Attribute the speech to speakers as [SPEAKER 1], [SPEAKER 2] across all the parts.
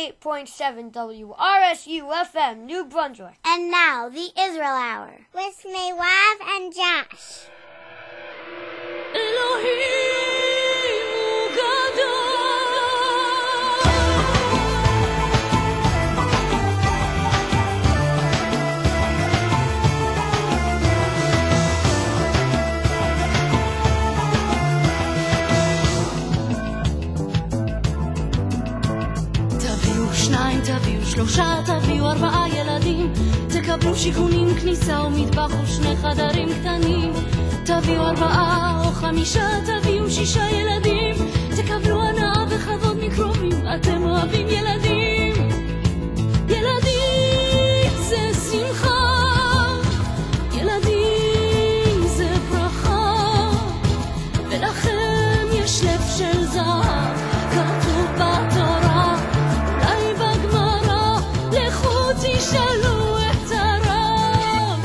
[SPEAKER 1] 98.7 WRSU-FM, New Brunswick.
[SPEAKER 2] And now, the Israel Hour. With Meirav and Josh.
[SPEAKER 3] שניים תביאו, שלושה תביאו, 4 ילדים, תקבלו שיכונים, כניסה ומטבח ושני חדרים קטנים. תביאו 4 או 5, תביאו 6 ילדים, תקבלו הנאה וכבוד מקרובים. אתם אוהבים ילדים, ילדים זה שמחה, ילדים זה ברכה, ולכם יש לב של זהב, כתוב בתורה. תשאלו את הרב.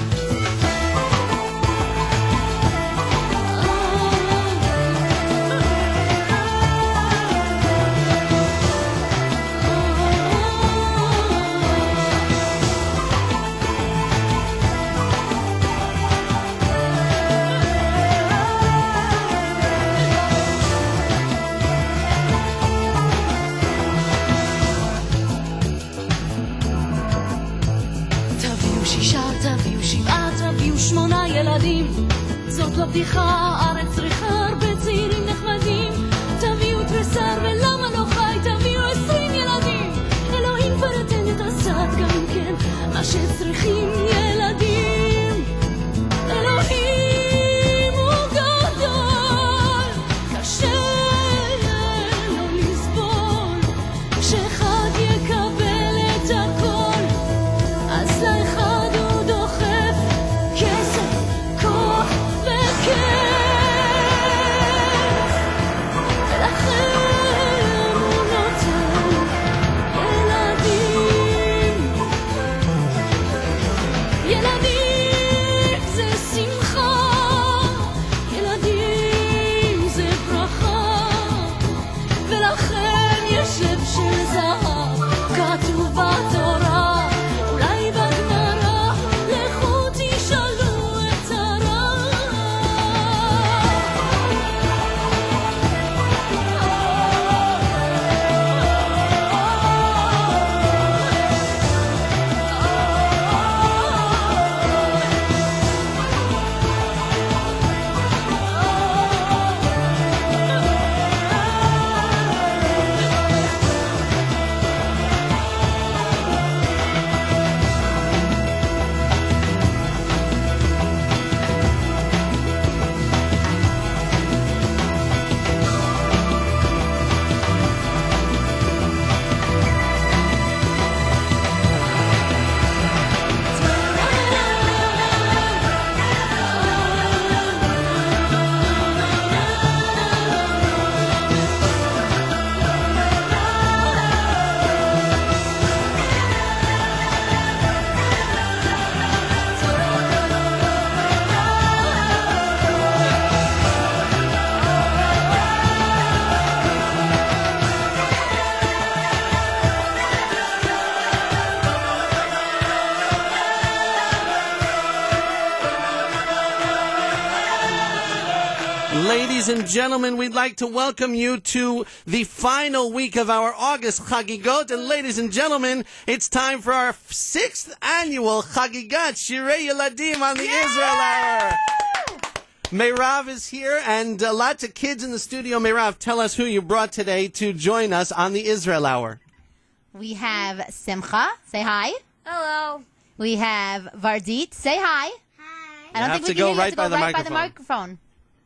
[SPEAKER 3] תביאו 7, תביאו 8 ילדים, זאת לא בדיחה, ארץ צריכה הרבה צעירים נחמדים. תביאו תריסר ולמה לא חי, תביאו 20 ילדים, אלוהים כבר נתן את הסעד גם כן, מה שצריכים ילדים. אלוהים הוא גדול, קשה לא לסבול, שאחד יקבל את הכל, אז לאחד הוא דוחף כסף, כוח וכיף, ולכן הוא נותן ילדים. ילדים זה שמחה, ילדים זה ברכה, ולכן יש לב של זהב, כתוב בתורה. אולי בגמרא, לכו תשאלו את הרב.
[SPEAKER 4] Ladies and gentlemen, we'd like to welcome you to the final week of our August Chagigot. And ladies and gentlemen, it's time for our 6th annual Chagigat Shirei Yeladim on the Israel Hour. Meirav is here, and lots of kids in the studio. Meirav, tell us who you brought today to join us on the Israel Hour.
[SPEAKER 5] We have Simcha. Say hi.
[SPEAKER 1] Hello.
[SPEAKER 5] We have Vardit. Say hi.
[SPEAKER 2] Hi.
[SPEAKER 5] I don't think we can hear you. You have to go right by the microphone.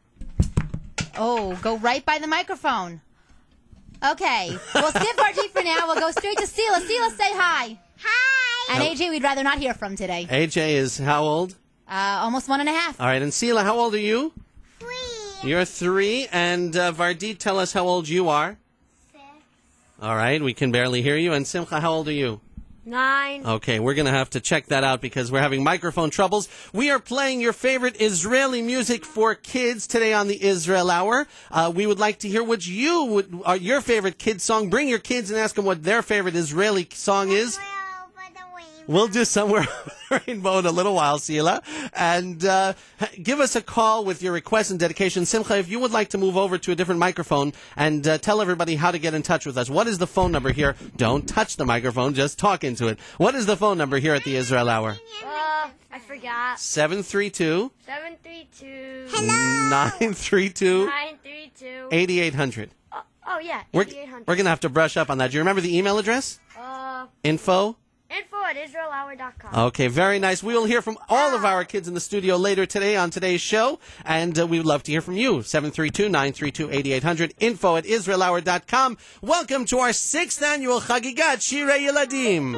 [SPEAKER 5] Oh, go right by the microphone. Okay. We'll skip Vardit for now. We'll go straight to Sela. Sela, say hi.
[SPEAKER 2] Hi.
[SPEAKER 5] And AJ, we'd rather not hear from today.
[SPEAKER 4] AJ is how old?
[SPEAKER 5] Almost 1.5.
[SPEAKER 4] All right, and Sela, how old are you?
[SPEAKER 2] 3.
[SPEAKER 4] You're 3, and Vardit, tell us how old you are.
[SPEAKER 2] 6.
[SPEAKER 4] All right, we can barely hear you. And Simcha, how old are you?
[SPEAKER 1] 9.
[SPEAKER 4] Okay, we're going to have to check that out because we're having microphone troubles. We are playing your favorite Israeli music for kids today on the Israel Hour. We would like to hear what your favorite kid song. Bring your kids and ask them what their favorite Israeli song is. We'll do Somewhere Over the Rainbow in a little while, Sila. And give us a call with your request and dedication. Simcha, if you would like to move over to a different microphone and tell everybody how to get in touch with us. What is the phone number here? Don't touch the microphone, just talk into it. What is the phone number here at the Israel Hour?
[SPEAKER 1] I forgot.
[SPEAKER 4] 732.
[SPEAKER 1] 732.
[SPEAKER 2] Hello.
[SPEAKER 4] 932.
[SPEAKER 1] 932.
[SPEAKER 4] 8800.
[SPEAKER 1] Oh yeah,
[SPEAKER 4] We're
[SPEAKER 1] 8800.
[SPEAKER 4] going to have to brush up on that. Do you remember the email address? Info?
[SPEAKER 1] info@israelhour.com.
[SPEAKER 4] Okay, very nice. We will hear from all of our kids in the studio later today on today's show, and we would love to hear from you. 732-932-8800, info@israelhour.com. Welcome to our 6th annual Chagigat Shirei Yeladim.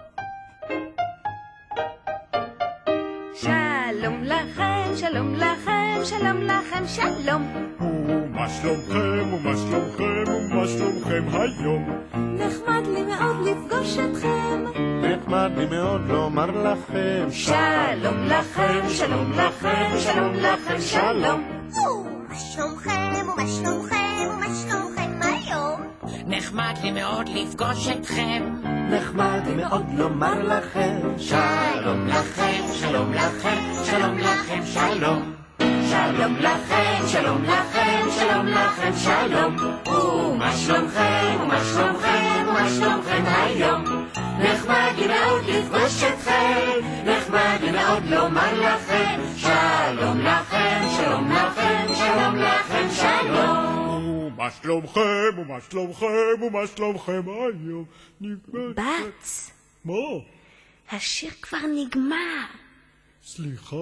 [SPEAKER 3] Shalom lachem, shalom lachem, shalom lachem, shalom.
[SPEAKER 6] ומה שלומכם, ומה שלומכם, ומה שלומכם היום?
[SPEAKER 3] נחמד לי מאוד לפגוש אתכם.
[SPEAKER 6] נחמד לי מאוד לומר לכם
[SPEAKER 3] שלום לכם, שלום לכם, שלום לכם, שלום.
[SPEAKER 2] מה שלומכם, ומה שלומכם, ומה שלומכם היום?
[SPEAKER 7] נחמד לי מאוד לפגוש אתכם.
[SPEAKER 6] נחמד לי מאוד לומר לכם
[SPEAKER 7] שלום לכם, שלום לכם, שלום לכם, שלום. שלום לכם, שלום לכם, שלום לכם, שלום. ומה שלומכם, ומה שלומכם, ומה שלומכם היום? נחמד לי מאוד לפגוש אתכם, נחמד לי מאוד לומר לכם שלום לכם, שלום לכם, שלום לכם, שלום.
[SPEAKER 6] ומה שלומכם, ומה שלומכם, ומה שלומכם היום?
[SPEAKER 3] בץ,
[SPEAKER 6] מה?
[SPEAKER 3] השיר כבר נגמר.
[SPEAKER 6] סליחה.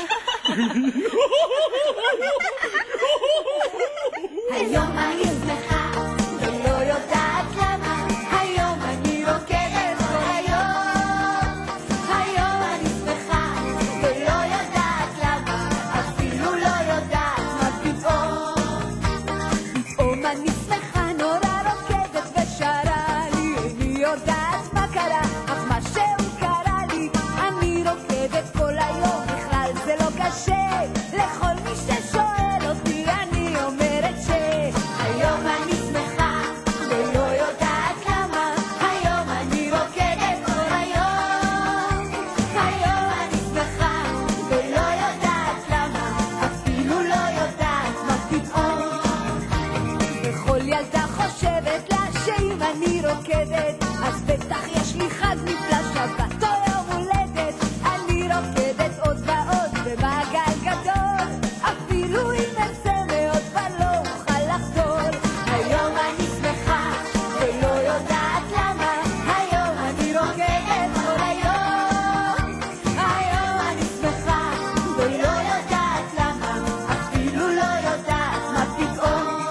[SPEAKER 3] היום אני שמחה ולא יודעת למה, היום אני רוקדת כל היום. היום אני שמחה ולא יודעת למה, אפילו לא יודעת מה פתאום. פתאום אני שמחה נורא רוקדת ושרה לי, איני יודעת מה קרה, אך משהו קרה לי. אני רוקדת כל היום, בכלל זה לא קשה, לכל מי ששואל אותי אני אומרת שהיום אני שמחה ולא יודעת למה, היום אני רוקדת כל היום. היום אני שמחה ולא יודעת למה, אפילו לא יודעת מה פתאום. וכל ילדה חושבת לה שאם אני רוקדת אז בטח יש לי חג נפלא, שבת או יום הולדת. אני רוקדת עוד ועוד במעגל גדול, אפילו אם ארצה מאוד ולא אוכל לחזור. היום אני שמחה ולא יודעת למה, היום אני רוקדת כל היום. היום אני שמחה ולא יודעת למה, אפילו לא יודעת מה פתאום.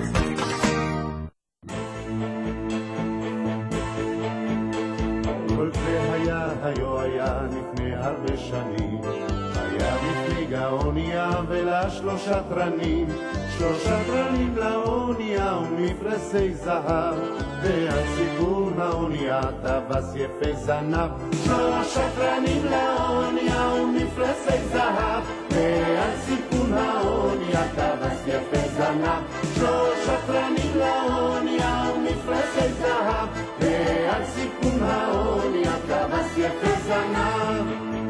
[SPEAKER 6] כל זה היה לפני הרבה שנים, היה מפליג האונייה ולה 3 תרנים, 3 תרנים לאונייה ומפרסי זהב, ועל סיפור האונייה טווס יפה זנב. 3 תרנים לאונייה ומפרסי זהב, ועל סיפור האונייה טווס יפה זנב. 3 תרנים לאונייה ומפרסי זהב, ועל סיפור האונייה טווס יפה זנב.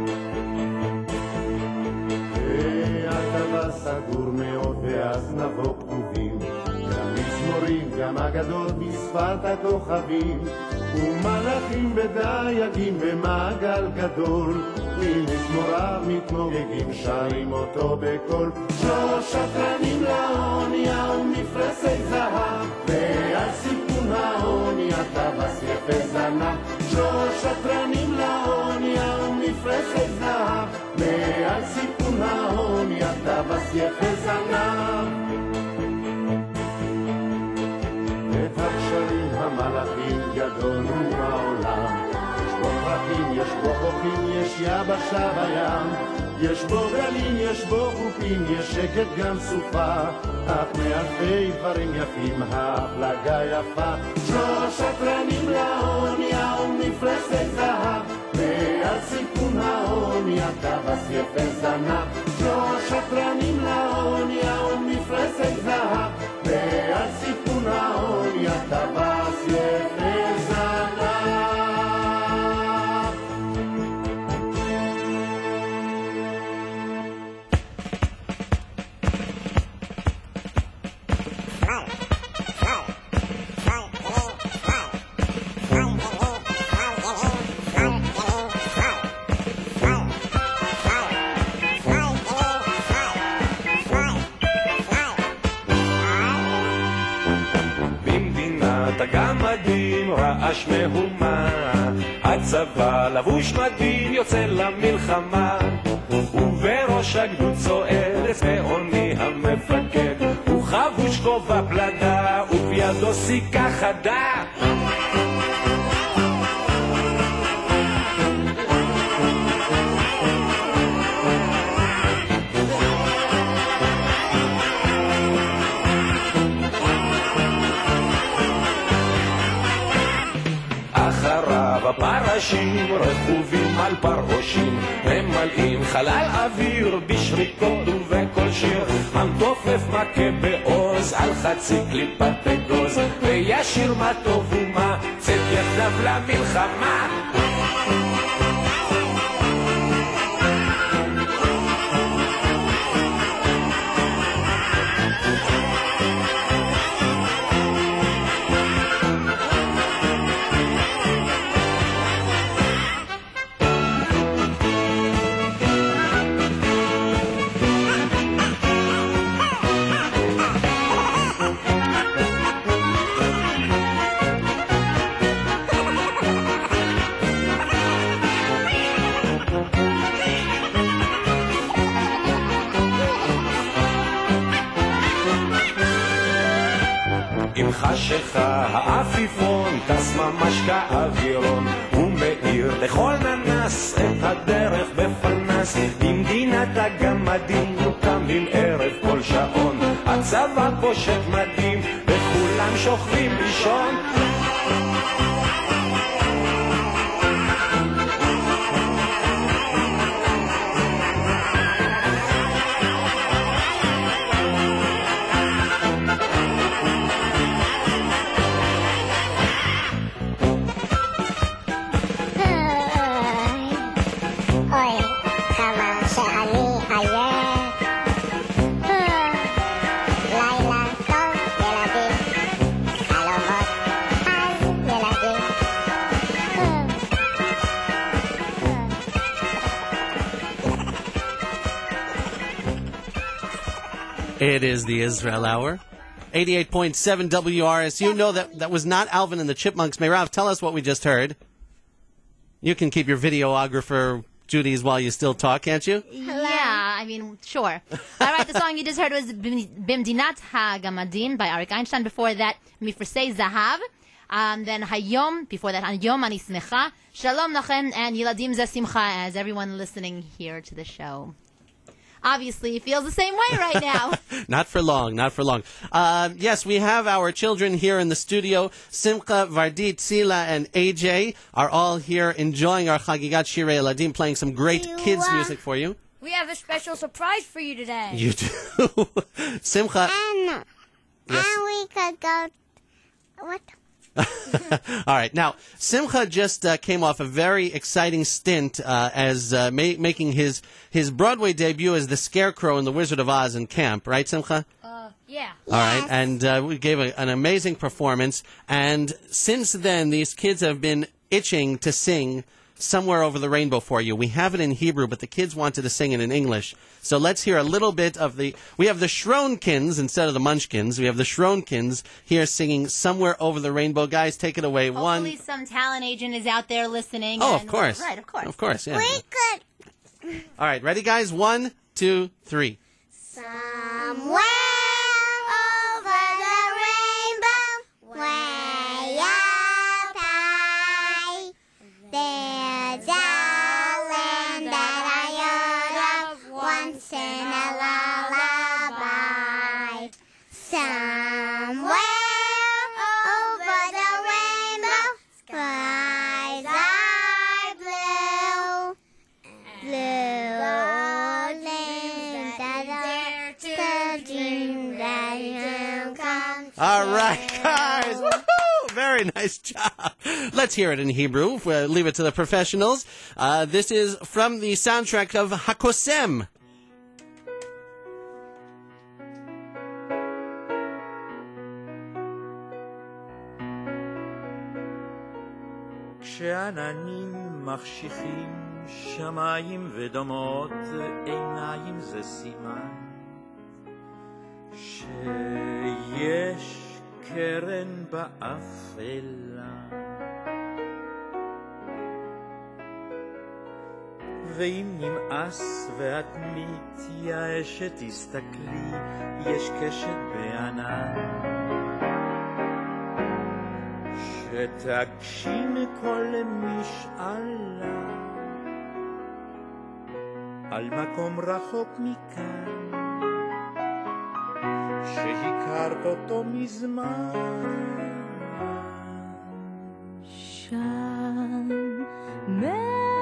[SPEAKER 6] והטווס סגור מאוד והזנבו כתובים, גם מזמורים, גם אגדות בשפת הכוכבים, ומלאכים ודייגים במעגל גדול, ממזמוריו מתמוגגים שרים אותו בקול. 3 תרנים לאונייה ומפרסי זהב, ועל סיפון האונייה טווס יפה זנב. 3 תרנים לאונייה ומפרסי זהב, ועל סיפון האונייה טווס יפה זנב. את הקשרים המלאכים גדול הוא העולם, יש בו פרחים, יש בו חוקים, יש יבשה בים, יש בו גלים, יש בו חופים, יש שקט גם סופה, אך מאלפי דברים יפים ההפלגה יפה. 3 תרנים לאונייה ומפרסי זהב, טווס יפה זנב, שלוש שטרנים לאוניה ומפרסת זהב, ועל סיפון האוניה טווס יפה זנב.
[SPEAKER 8] הגמדים רעש מהומה, הצבא לבוש מדים יוצא למלחמה, ובראש הגדוד צועד צבעוני המפקד, הוא חבוש כובע פלדה ובידו סיכה חדה. הפרשים רכובים על פרעושים, ממלאים חלל אוויר בשריקות ובכל שיר, המתופף מכה בעוז על חצי קליפת אגוז, וישיר מה טוב ומה צאת יחדיו למלחמה. חשיכה האפיפון טס ממש כאווירון, הוא מאיר לכל ננס את הדרך בפנס, במדינת הגמדים קמים ערב כל שעון, הצבא פושט מדים וכולם שוכבים לישון.
[SPEAKER 4] It is the Israel Hour. 88.7 WRSU. No, that was not Alvin and the Chipmunks. Meirav, tell us what we just heard. You can keep your videographer duties while you still talk, can't you?
[SPEAKER 5] Yeah, I mean, sure. All right, the song you just heard was Bimdinat HaGamadim by Arik Einstein. Before that, Mifresei Zahav. Then Hayom, before that, Hayom Ani Smecha. Shalom Lachem and Yiladim Ze Simcha, as everyone listening here to the show obviously feels the same way right now.
[SPEAKER 4] Not for long, not for long. Yes, we have our children here in the studio. Simcha, Vardit, Sila, and AJ are all here enjoying our Chagigat Shirei Eladim, playing some great kids music for you.
[SPEAKER 1] We have a special surprise for you today.
[SPEAKER 4] You do. Simcha.
[SPEAKER 2] And we could go... What?
[SPEAKER 4] All right. Now, Simcha just came off a very exciting stint as making his Broadway debut as the Scarecrow in The Wizard of Oz in camp. Right, Simcha?
[SPEAKER 1] Yeah.
[SPEAKER 4] All right. And we gave an amazing performance. And since then, these kids have been itching to sing Somewhere Over the Rainbow for you. We have it in Hebrew, but the kids wanted to sing it in English. So let's hear a little bit of we have the Shronkins instead of the Munchkins. We have the Shronkins here singing Somewhere Over the Rainbow. Guys, take it away.
[SPEAKER 5] Hopefully some talent agent is out there listening.
[SPEAKER 4] Oh, of course.
[SPEAKER 5] Right, of course.
[SPEAKER 4] Of course, yeah.
[SPEAKER 2] We could...
[SPEAKER 4] All right, ready, guys? 1, 2, 3.
[SPEAKER 2] Somewhere over the rainbow, way up high, there's a land that I heard of once in a lullaby. Somewhere over the rainbow, skies are blue, blue.
[SPEAKER 4] Very nice job. Let's hear it in Hebrew. Leave it to the professionals. This is from the soundtrack of Hakosem.
[SPEAKER 9] כשעננים מחשיכים שמיים ודומות עיניים זה סימן שיש קרן באפלה ואם נמאס ואת מתייאשת תסתכלי יש קשת בענן שתגשים כל משאלה על מקום רחוק מכאן שהכרת אותו מזמן
[SPEAKER 3] שם מעבר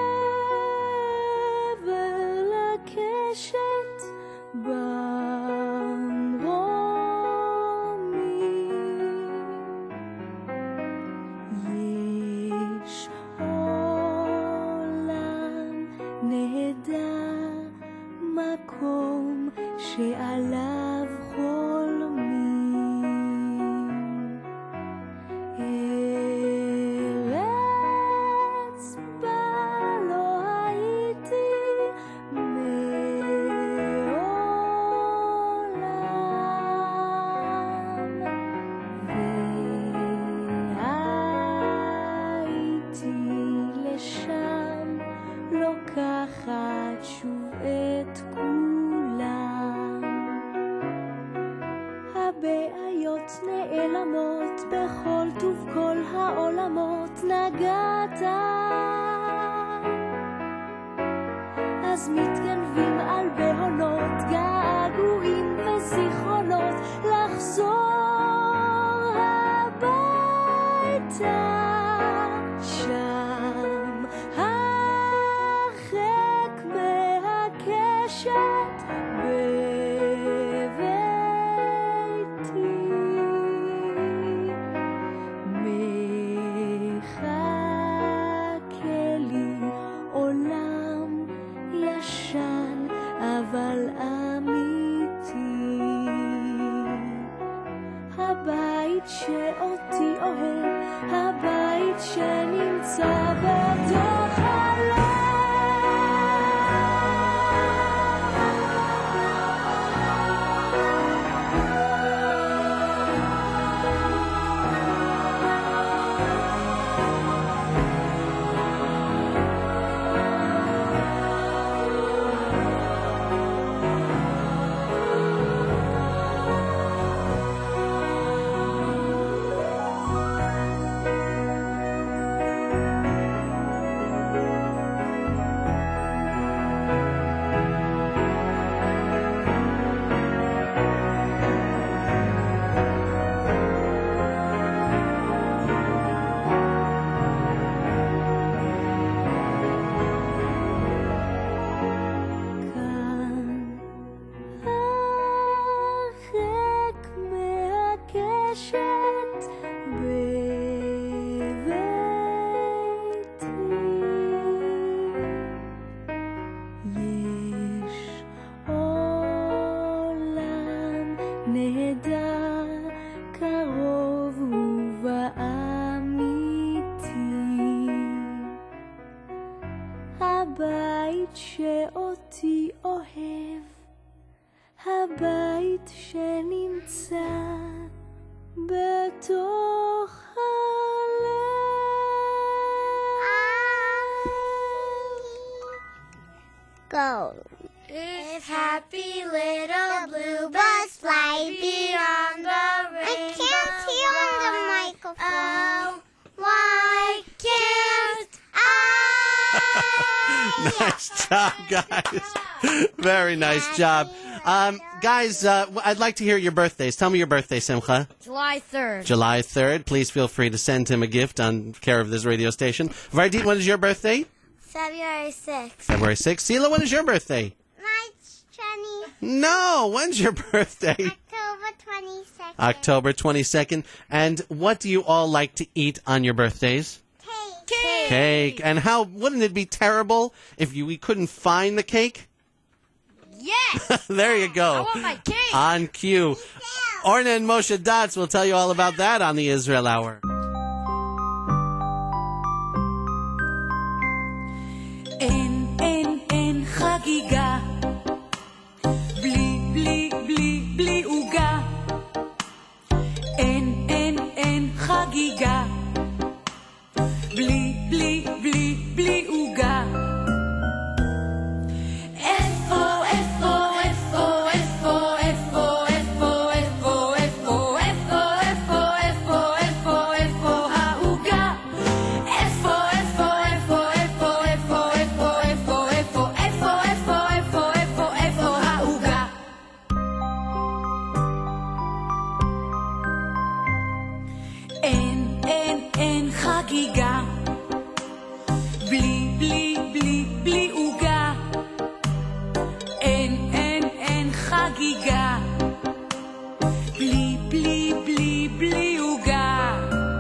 [SPEAKER 3] לקשת יש עולם נהדר מקום שעליו חולמים ארץ בה לא הייתי לוקחת שוב את כולם הבעיות נעלמות בכל טוב כל העולמות נגעת אז מתגנבים על בהונות געגועים וזיכרונות לחזור הביתה שם הרחק מהקשת בביתי מחכה לי עולם ישן אבל אמיתי הבית שאותי אוהב הבית שנמצא בתוך הלב נהדר קרוב ובאמיתי הבית שאותי אוהב הבית שנמצא בתוך
[SPEAKER 2] Go. If happy little bluebirds fly beyond the rainbow. I can't hear the microphone. Oh, why can't I?
[SPEAKER 4] Nice job, guys. Very nice job. Guys, I'd like to hear your birthdays. Tell me your birthday, Simcha.
[SPEAKER 1] July 3rd.
[SPEAKER 4] July 3rd. Please feel free to send him a gift on care of this radio station. Vardit, when is your birthday?
[SPEAKER 2] February 6th.
[SPEAKER 4] February 6th. Sila, when is your birthday?
[SPEAKER 2] Night, Jenny.
[SPEAKER 4] No, when's your birthday?
[SPEAKER 2] October 22nd.
[SPEAKER 4] October 22nd. And what do you all like to eat on your birthdays?
[SPEAKER 2] Cake.
[SPEAKER 4] Cake. And wouldn't it be terrible if we couldn't find the cake?
[SPEAKER 1] Yes.
[SPEAKER 4] There you go.
[SPEAKER 1] I want my cake.
[SPEAKER 4] On cue. Orna and Moshe Datz will tell you all about that on the Israel Hour.
[SPEAKER 3] אין חגיגה בלי עוגה. אין חגיגה בלי עוגה. אין חגיגה בלי עוגה. אין חגיגה בלי עוגה.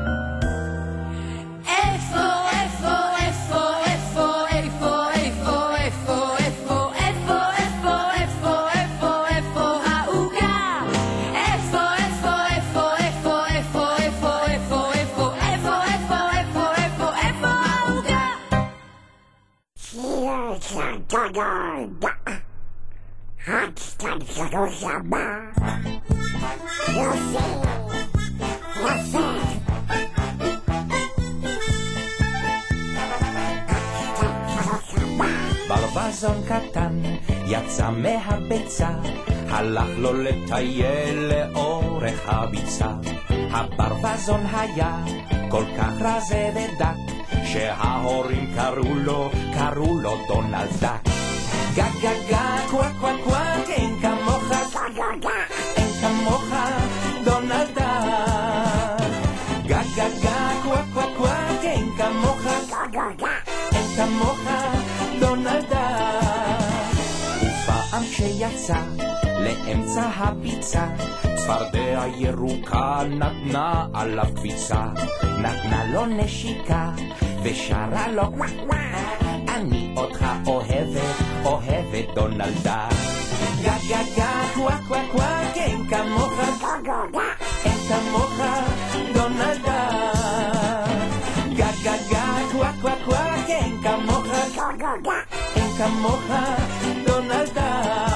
[SPEAKER 8] ברווזון קטן יצא מהביצה, הלך לו לטייל לאורך הביצה. הברווזון היה כל כך רזה ודק, שההורים קראו לו דונלד דק. גה גה גה קוואק קוואק קוואק, אין כמוך, אין כמוך דונלד דק. גה גה גה קוואק קוואק קוואק, אין כמוך, אין כמוך דונלד דק. ופעם כשיצא לאמצע הביצה, צפרדע ירוקה נתנה עליו קפיצה, נתנה לו נשיקה ושרה לו אני אותך אוהבת דונלד דק. גה גה גה קוואק קוואק קוואק, אין כמוך, אין כמוך דונלד דק. גה גה גה קוואק קוואק קוואק, אין כמוך, אין כמוך דונלד דק.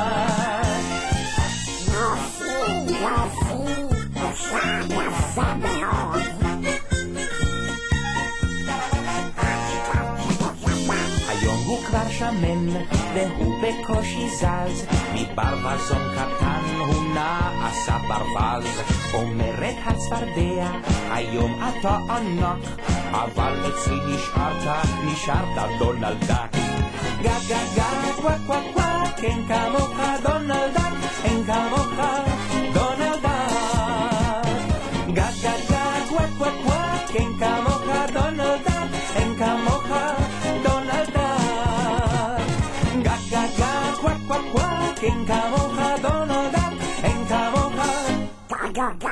[SPEAKER 8] יפה מאוד. היום הוא כבר שמן והוא בקושי זז, מברווזון קטן הוא נעשה ברווז. אומרת הצפרדע, היום אתה ענק, אבל אצלי נשארת דונלד דק. גה גה גה קוואק קוואק קוואק, אין כמוך דונלד דק, אין כמוך דונלד דק. גה גה גה קוואק קוואק קוואק, אין כמוך דונלד דק, אין כמוך דונלד דק. גה גה גה קוואק קוואק קוואק, אין כמוך דונלד דק, אין כמוך גה גה גה.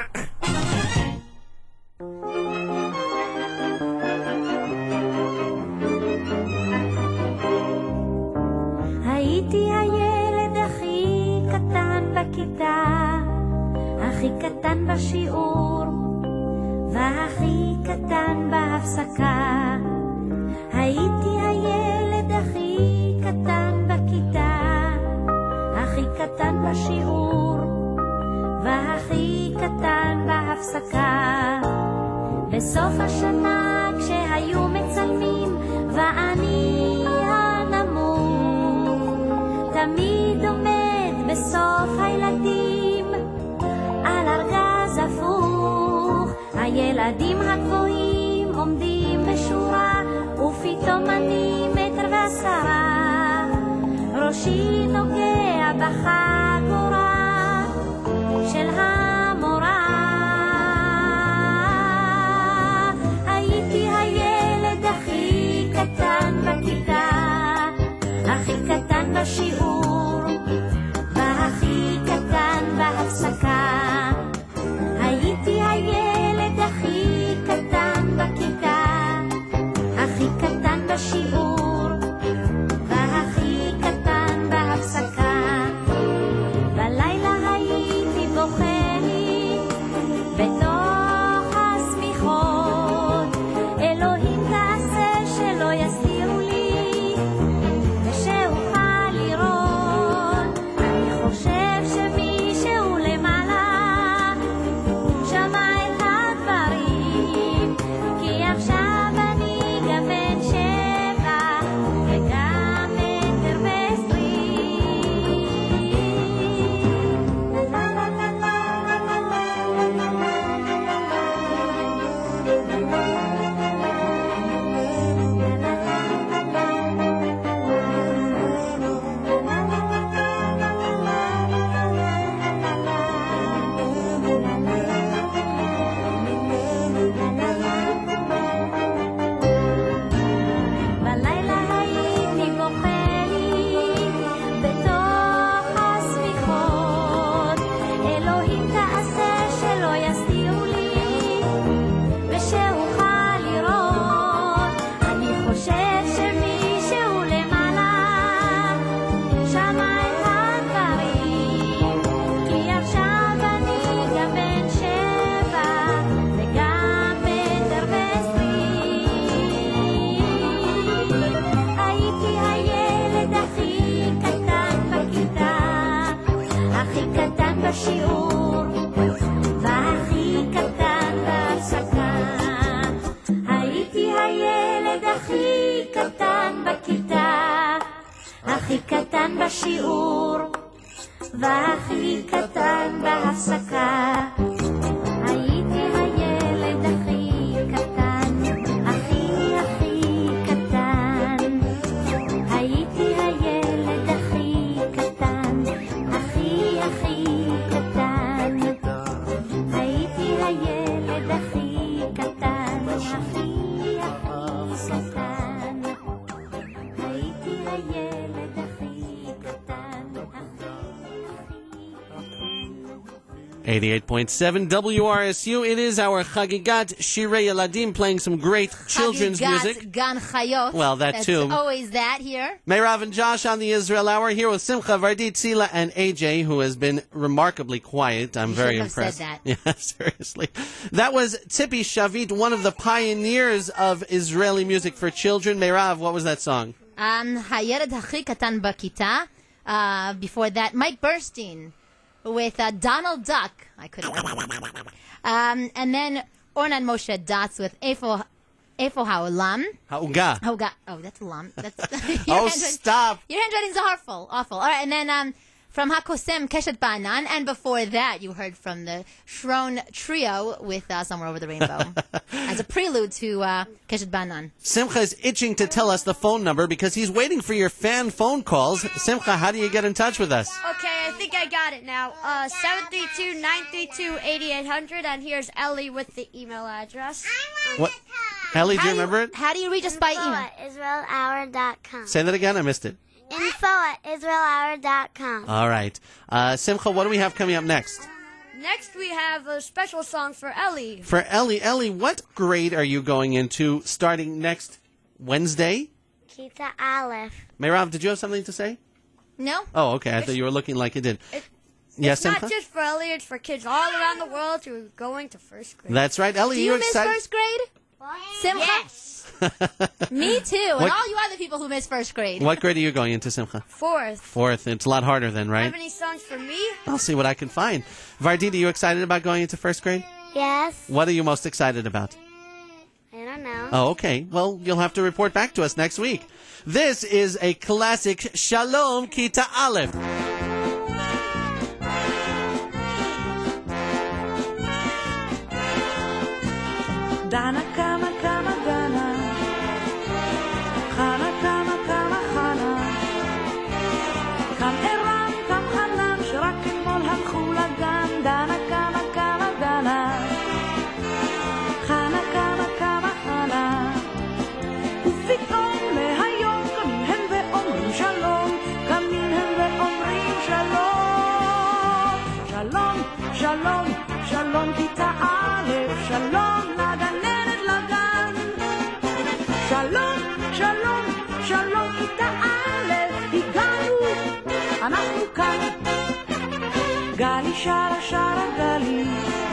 [SPEAKER 10] הייתי הילד הכי קטן בכיתה, הכי קטן בשיעור והכי קטן בהפסקה. הייתי הילד הכי קטן בכיתה, הכי קטן בשיעור והכי קטן בהפסקה. בסוף השנה כשהיו מצלמים ואני הנמוך, תמיד עומד בסוף הילדים על ארגז הפוך. הילדים הגבוהים עומדים בשורה, ופתאום אני 1.10 מטר, ראשי נוגע בחגורה של המורה. הייתי הילד הכי קטן בכיתה, הכי קטן בשיעור והכי קטן בהפסקה. הכי קטן בשיעור והכי קטן בהפסקה. בלילה הייתי בוכה לי בתוך השמיכות, אלוהים תעשה שלא יסתירו לי ושאוכל לראות. אני חושב שמישהו למעלה שמע את הדברים, כי עכשיו אני גם בן 7 וגם מטר בלילה הייתי בוכה לי בתוך השמיכות, אלוהים תעשה שלא יסתירו לי ושאוכל לראות. אני חושב שמישהו למעלה שמע את הדברים, כי עכשיו אני גם בן 7 וגם מטר הייתי הילד הכי קטן בכיתה, הכי קטן בשיעור והכי קטן בהפסקה. הייתי הילד הכי קטן בכיתה, הכי קטן בשיעור והכי קטן בהפסקה. הייתי הילד הכי קטן, הכי קטן. הייתי הילד הכי קטן, הכי קטן. הייתי הילד הכי קטן, הכי קטן. הייתי הילד הכי קטן,
[SPEAKER 4] 88.7 WRSU. It is our Chagigat Shirei Yeladim, playing some great children's music.
[SPEAKER 5] Chagigat Gan Chayot.
[SPEAKER 4] Well, that
[SPEAKER 5] That's
[SPEAKER 4] too.
[SPEAKER 5] always that here.
[SPEAKER 4] Meirav and Josh on the Israel Hour, here with Simcha, Vardit, Tzila, and AJ, who has been remarkably quiet. I'm very impressed.
[SPEAKER 5] Said that.
[SPEAKER 4] Yeah, seriously. That was Tzipi Shavit, one of the pioneers of Israeli music for children. Meirav, what was that song?
[SPEAKER 5] Hayeled Hachi Katan Bakita. Before that, Mike Burstein with Donald Duck. I couldn't remember. And then Ornan Moshe Dots with Efo Ha'olam.
[SPEAKER 4] Ha'uga.
[SPEAKER 5] Ha'uga. Oh, that's Olam. That's
[SPEAKER 4] Oh, stop.
[SPEAKER 5] Your handwriting's awful. All right, and then from HaKosem Keshet Ba'anan, and before that, you heard from the Shron Trio with Somewhere Over the Rainbow as a prelude to Keshet Ba'anan.
[SPEAKER 4] Simcha is itching to tell us the phone number because he's waiting for your fan phone calls. Simcha, how do you get in touch with us?
[SPEAKER 1] Okay, I think I got it now. 732-932-8800, and here's Ellie with the email address.
[SPEAKER 4] What? Ellie, do you remember it?
[SPEAKER 5] How do you reach us by email?
[SPEAKER 2] IsraelHour.com.
[SPEAKER 4] Say that again, I missed it.
[SPEAKER 2] info@IsraelHour.com.
[SPEAKER 4] All right. Simcha, what do we have coming up next?
[SPEAKER 1] Next, we have a special song for Ellie.
[SPEAKER 4] For Ellie. Ellie, what grade are you going into starting next Wednesday?
[SPEAKER 2] Kita Aleph.
[SPEAKER 4] Meirav, did you have something to say?
[SPEAKER 5] No?
[SPEAKER 4] Oh, okay. I thought you were looking like you did. Yes,
[SPEAKER 1] It's
[SPEAKER 4] Simcha?
[SPEAKER 1] not just for Ellie, it's for kids all around the world who are going to first grade.
[SPEAKER 4] That's right. Ellie,
[SPEAKER 5] Do you
[SPEAKER 4] you
[SPEAKER 5] miss
[SPEAKER 4] excited?
[SPEAKER 5] first grade? Simcha?
[SPEAKER 1] Yes.
[SPEAKER 5] Me too.
[SPEAKER 4] What-
[SPEAKER 5] And all you other people who miss first grade.
[SPEAKER 4] What grade are you going into, Simcha?
[SPEAKER 1] Fourth.
[SPEAKER 4] It's a lot harder then, right?
[SPEAKER 1] Have any songs for me?
[SPEAKER 4] I'll see what I can find. Vardit, are you excited about going into first grade?
[SPEAKER 2] Yes.
[SPEAKER 4] What are you most excited about?
[SPEAKER 2] I don't know.
[SPEAKER 4] Oh, okay. Well, you'll have to report back to us next week. This is a classic Shalom Kita Aleph.
[SPEAKER 11] Dana kama kama Dana, Chana kama kama Chana, kam Eran kam Hanan שרק אתמול הלכו לגן. Dana kama kama Dana, Chana kama kama Chana, ופתאום מהיום קמים הם ואומרים שלום, קמים הם ואומרים שלום, שלום, שלום, שלום כיתה א', שלום לגננת לגן, שלום שרה שרה טלי,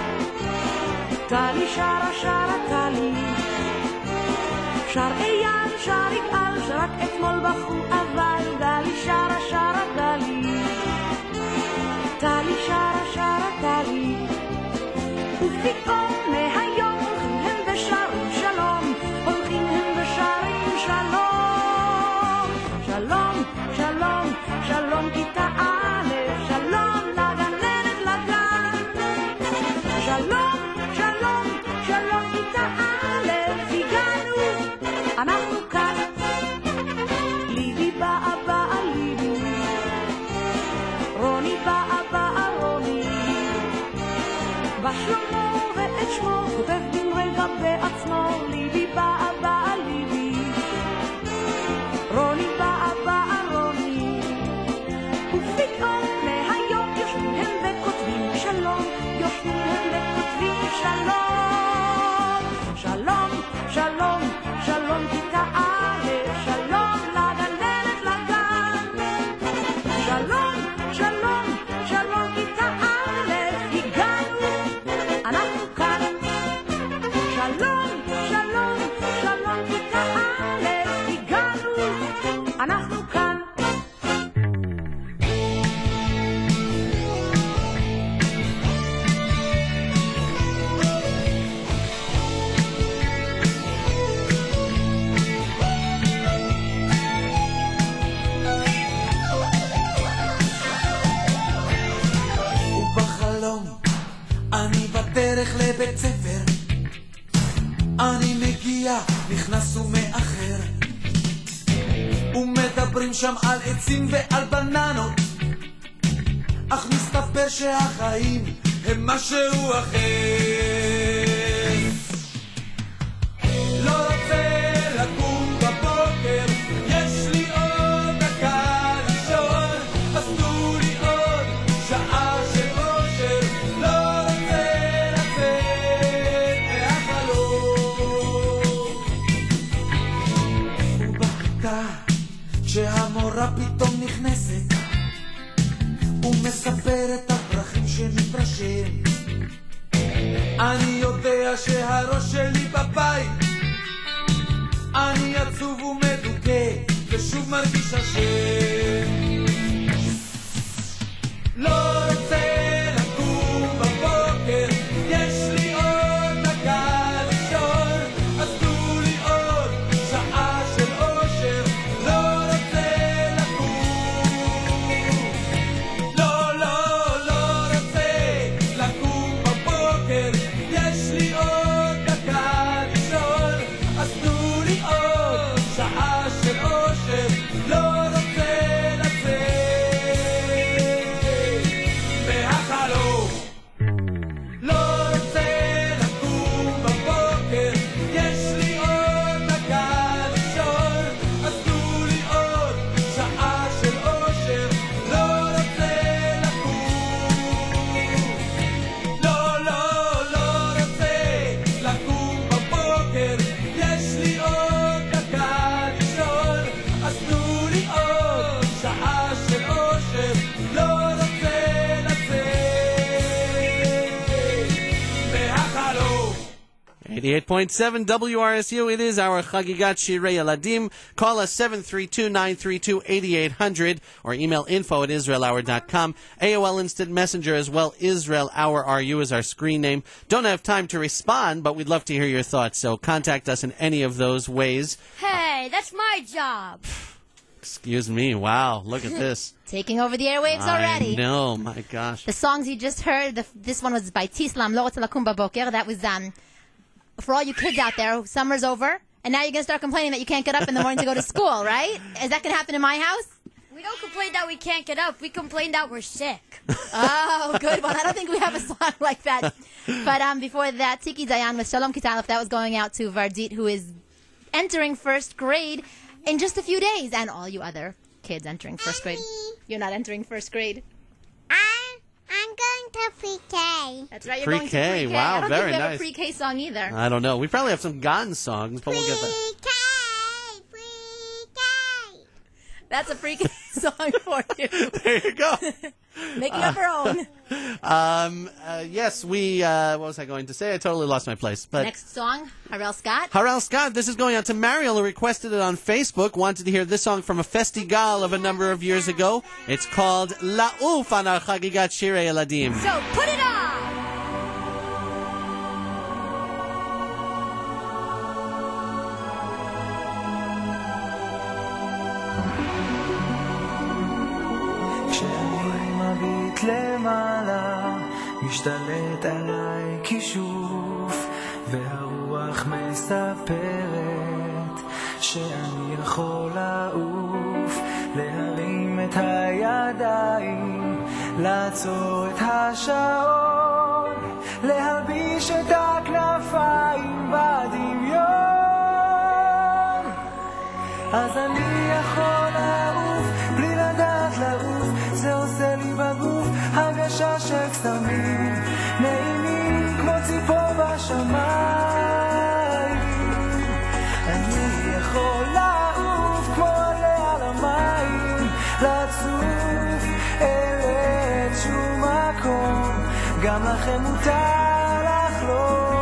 [SPEAKER 11] טלי שרה שרה טלי, שר אייל שר יגאל שרק אתמול בכו אבל גלי שרה שרה טלי, טלי שרה שרה טלי, ופתאום מהיום הולכים הם ושרים שלום, הולכים הם ושרים שלום, שלום שלום שלום כיתה א', שלום לגננת לגן, שלום שלום שלום כיתה א', הגענו אנחנו כאן, ליבי באה באה ליבי, רוני באה באה רוני, בשלומו ואת שמו כותב בן רגע בעצמו, ליבי באה באה ליבי, רוני באה באה רוני, ופתאום מהיום יושבים הם וכותבים שלום, יושבים הם וכותבים שלום, שלום שלום שלום כיתה א', שלום לגננת לגן, שלום שלום שלום כיתה א', הגענו אנחנו כאן, שלום שלום שלום כיתה א', הגענו אנחנו כאן.
[SPEAKER 12] ובחלום אני בדרך לבית ספר, אני מגיע, נכנס ומאחר, ומדברים שם על עצים ועל בננות, אך מסתבר שהחיים הם משהו אחר. לא רוצה לקום בבוקר, יש לי עוד דקה לישון, אז תנו לי עוד שעה של אושר, לא רוצה לצאת מהחלום. ובכיתה כשהמורה פתאום נכנסת ומספרת הפרחים שמתרשם, אני יודע שהראש שלי בבית, אני עצוב ומדוכא ושוב מרגיש אשם. לא רוצה לקום בבוקר, יש לי עוד דקה לישון, אז תנו לי עוד שעה של אושר, לא רוצה לקום, לא לא לא רוצה לקום בבוקר, יש לי עוד דקה לישון, אז תנו לי עוד שעה של אושר, לא רוצה לצאת מהחלום. לא רוצה לקום בבוקר, יש לי עוד דקה לישון, אז תנו לי עוד שעה של אושר, לא רוצה לקום, לא לא לא רוצה לקום בבוקר, יש לי עוד דקה לישון, אז תנו לי עוד שעה של אושר, לא רוצה לצאת מהחלום.
[SPEAKER 4] 88.7 WRSU, it is our Chagigat Shirei Eladim. Call us 732-932-8800 or email info@israelhour.com. AOL Instant Messenger as well, Israel Hour RU is our screen name. Don't have time to respond, but we'd love to hear your thoughts, so contact us in any of those ways.
[SPEAKER 1] Hey, that's my job.
[SPEAKER 4] Excuse me, wow, look at this.
[SPEAKER 5] Taking over the airwaves already.
[SPEAKER 4] I know, my gosh.
[SPEAKER 5] The songs you just heard, this one was by Tislam, Lo Rotze Lakum Baboker. That was for all you kids out there, summer's over, and now you're going to start complaining that you can't get up in the morning to go to school, right? Is that going to happen in my house?
[SPEAKER 1] We don't complain that we can't get up. We complain that we're sick.
[SPEAKER 5] Oh, good one. I don't think we have a song like that. But before that, Tiki Dayan with Shalom Kitalef, that was going out to Vardit, who is entering first grade in just a few days. And all you other kids entering first grade. You're not entering first grade.
[SPEAKER 2] I'm going to pre-K.
[SPEAKER 5] That's right, you're
[SPEAKER 4] Pre-K,
[SPEAKER 5] going to pre-K.
[SPEAKER 4] wow,
[SPEAKER 5] I don't
[SPEAKER 4] very
[SPEAKER 5] think we have
[SPEAKER 4] nice.
[SPEAKER 5] a pre-K song either.
[SPEAKER 4] I don't know. We probably have some Gan songs, but we'll get that.
[SPEAKER 2] Pre-K.
[SPEAKER 5] That's a pre-K song for you.
[SPEAKER 4] There you go.
[SPEAKER 5] Make it up our own.
[SPEAKER 4] Yes, what was I going to say? I totally lost my place. But
[SPEAKER 5] Next song, Harel Scott.
[SPEAKER 4] Harel Scott, this is going out to Mariel, who requested it on Facebook, wanted to hear this song from a festival of a number of years ago. It's called La'uf on our Chagigat Shirei Eladim.
[SPEAKER 5] So put it on!
[SPEAKER 13] למעלה משתלט עליי כישוף והרוח מספרת שאני יכול לעוף להרים את הידיים לעצור את השעון להלביש את הכנפיים בדמיון אז אני יכול לעוף בלי לדעת לעוף זה עושה לי בגוף הרגשה של קסמים נעימים כמו ציפור בשמיים אני יכול לעוף כמו עולה על המים לצוף אל איזשהו מקום גם לכם מותר לחלום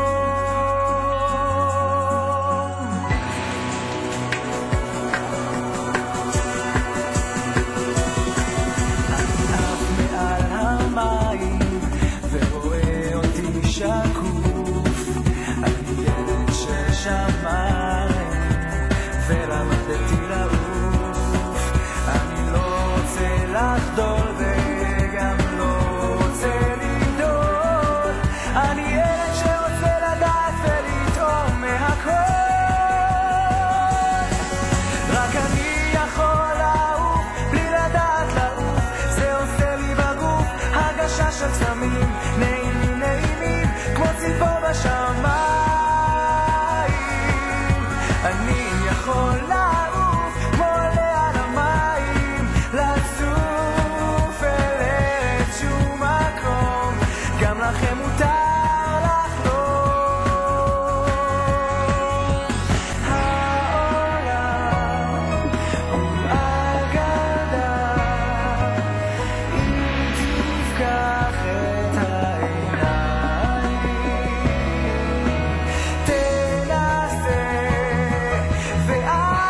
[SPEAKER 13] שקוף אני ילד ששמיים ולמדתי לעוף אני לא רוצה לחדול וגם לא רוצה לגדול אני ילד שרוצה לדעת ולטעום מהכל רק אני יכול לעוף בלי לדעת לעוף זה עושה לי בגוף הרגשה של קסמים נעימים נעימים כמו ציפור בשמיים אני יכול לעוף כמו עולה על המים לצוף אל איזשהו מקום גם לכם מותר לחלום העולם הוא אגדה אם תפקח את העיניים תנסה ואז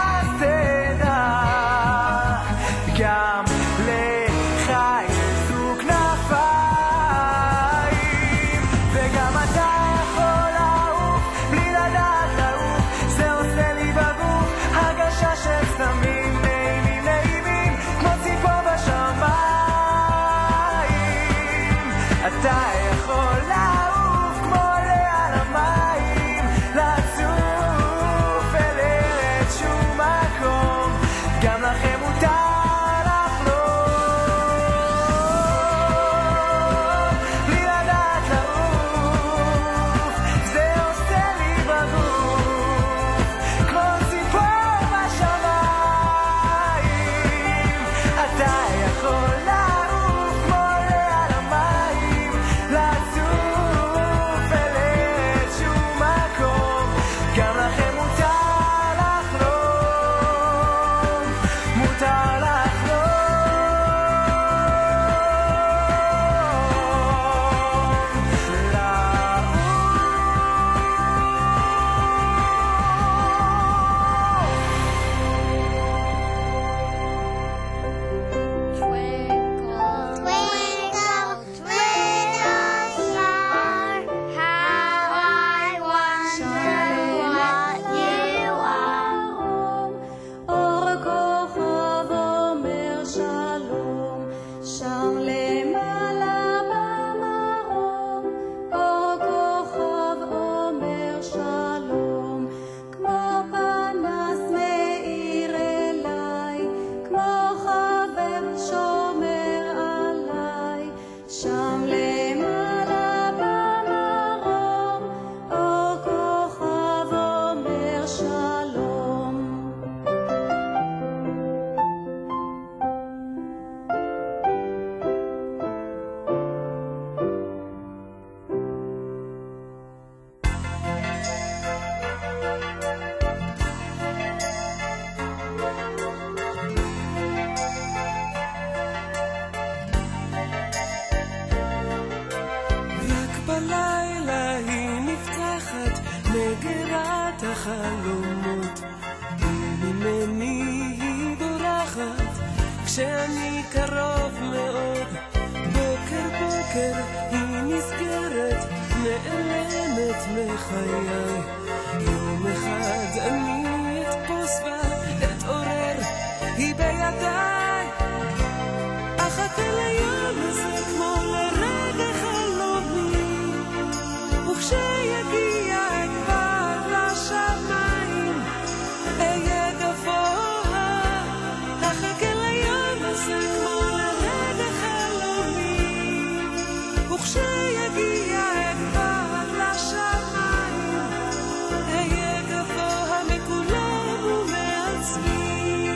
[SPEAKER 13] מחיי. יום אחד אני אתפוס ואתעורר, היא בידיי. אחכה ליום הזה כמו לרגע חלומי, וכשיגיע אקבע לשמיים, אהיה גבוה. אחכה ליום הזה כמו לרגע חלומי, וכשיגיע אקבע לשמיים, אהיה גבוה מכולם ומעצמי.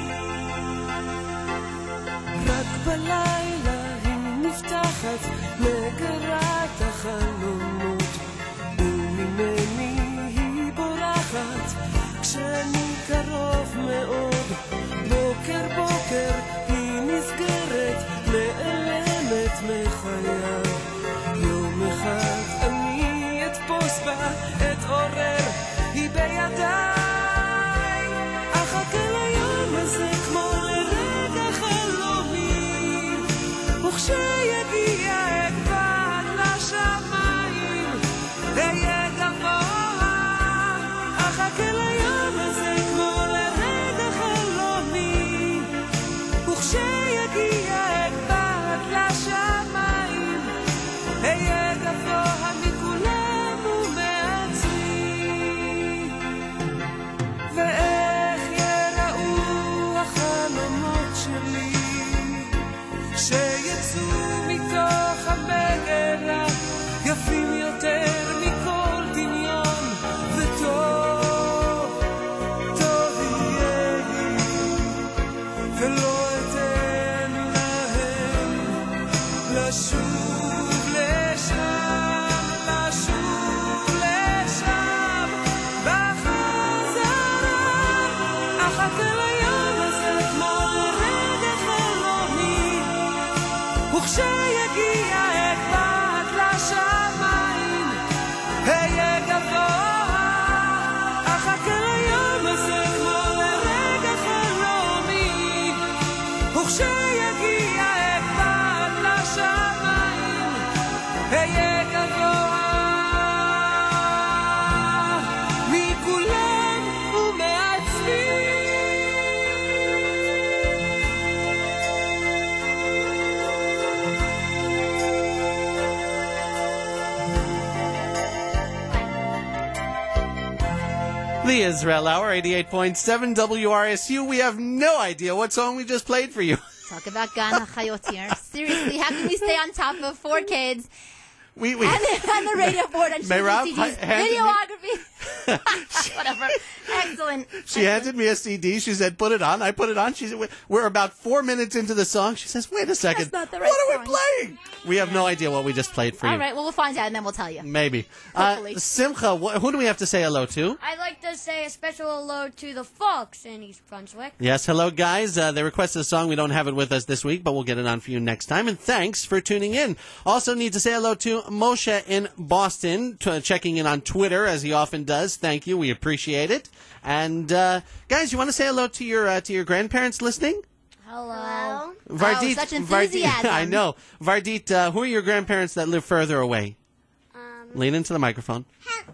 [SPEAKER 13] רק בלילה היא נפתחת מגרת החלומות, וממני היא בורחת כשאני קרוב מאוד. בוקר בוקר היא נסגרת, נעלמת מחיי. יום אחד אני אתפוס בה, אתעורר, היא בידיי. אחכה ליום הזה כמו לרגע חלומי, וכשיגיע אקבע לשמיים, אהיה גבוה. אחכה ליום הזה כמו לרגע חלומי, וכשיגיע אקבע לשמיים, אהיה גבוה מכולם ומעצמי. ואיך יראו החלומות שלי שיצאו מתוך המגרה, יפים יותר מכל דמיון, וטוב, טוב יהיה לי, ולא אתן להם לשוב לשם, לשוב לשם בחזרה. אחכה ליום הזה כמו לרגע חלומי, וכשיגיע אקבע לשמיים, אהיה גבוה. אחכה ליום הזה כמו לרגע חלומי, וכשיגיע אקבע לשמיים, אהיה גבוה מכולם ומעצמי.
[SPEAKER 4] The Israel Hour, 88.7 WRSU. We have no idea what song we just played for you.
[SPEAKER 5] Talk about Gan HaChayot here. Seriously, how can we stay on top of 4 kids
[SPEAKER 4] We
[SPEAKER 5] and the radio board and
[SPEAKER 4] Meirav
[SPEAKER 5] CDs,
[SPEAKER 4] handed me-
[SPEAKER 5] videography? Whatever. Excellent.
[SPEAKER 4] She handed me a CD. She said, put it on. I put it on. She said, we're about 4 minutes into the song. She says, wait a second.
[SPEAKER 5] That's not the right
[SPEAKER 4] What are we
[SPEAKER 5] song.
[SPEAKER 4] playing? We have no idea what we just played for
[SPEAKER 5] All
[SPEAKER 4] you.
[SPEAKER 5] right, well, we'll find out and then we'll tell you.
[SPEAKER 4] Maybe.
[SPEAKER 5] Hopefully.
[SPEAKER 4] Simcha, who do we have to say hello to?
[SPEAKER 1] I'd like to say a special hello to the folks in East Brunswick.
[SPEAKER 4] Yes, hello, guys. They requested a song. We don't have it with us this week, but we'll get it on for you next time. And thanks for tuning in. Also need to say hello to Moshe in Boston, checking in on Twitter, as he often does. Thank you. We appreciate it. And, guys, you want to say hello to your grandparents listening?
[SPEAKER 1] Hello.
[SPEAKER 4] Vardit,
[SPEAKER 5] such enthusiasm.
[SPEAKER 4] I know. Vardit, who are your grandparents that live further away? Lean into the microphone.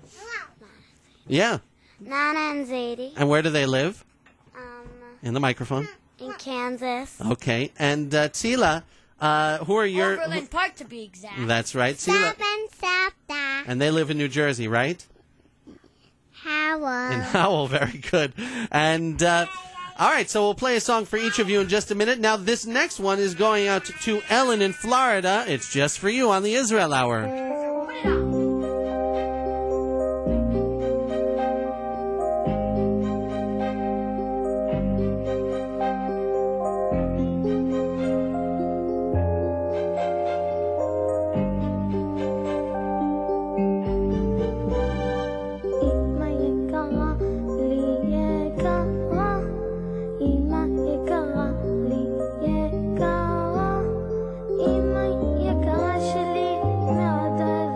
[SPEAKER 4] Yeah.
[SPEAKER 2] Nana and Zadie
[SPEAKER 4] And where do they live? In the microphone.
[SPEAKER 2] in Kansas.
[SPEAKER 4] Okay. And Tzila, who are your...
[SPEAKER 1] Overland Park, to be exact.
[SPEAKER 4] That's right. Tzila.
[SPEAKER 2] Stop and stop that.
[SPEAKER 4] And they live in New Jersey, right?
[SPEAKER 2] Howell.
[SPEAKER 4] In Howell, very good. And, all right, so we'll play a song for each of you in just a minute. Now, this next one is going out to Ellen in Florida. It's just for you on the Israel Hour.
[SPEAKER 10] אמא יקרה שלי מאוד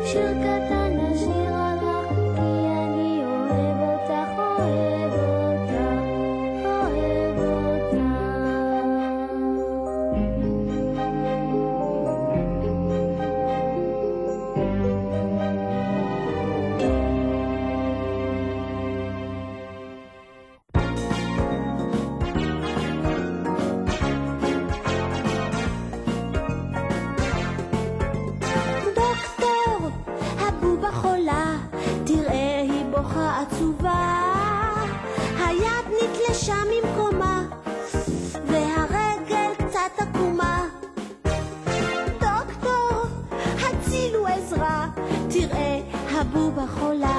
[SPEAKER 10] שיר קטן נשיר עליך, כי אני אוהב אותך, אוהב אותך, אוהב אותך. דוקטור, הבובה חולה, תראה היא בוכה עצובה, היד נתלשה ממקומה, והרגל קצת עקומה. דוקטור, הצילו עזרה, תראה הבובה חולה.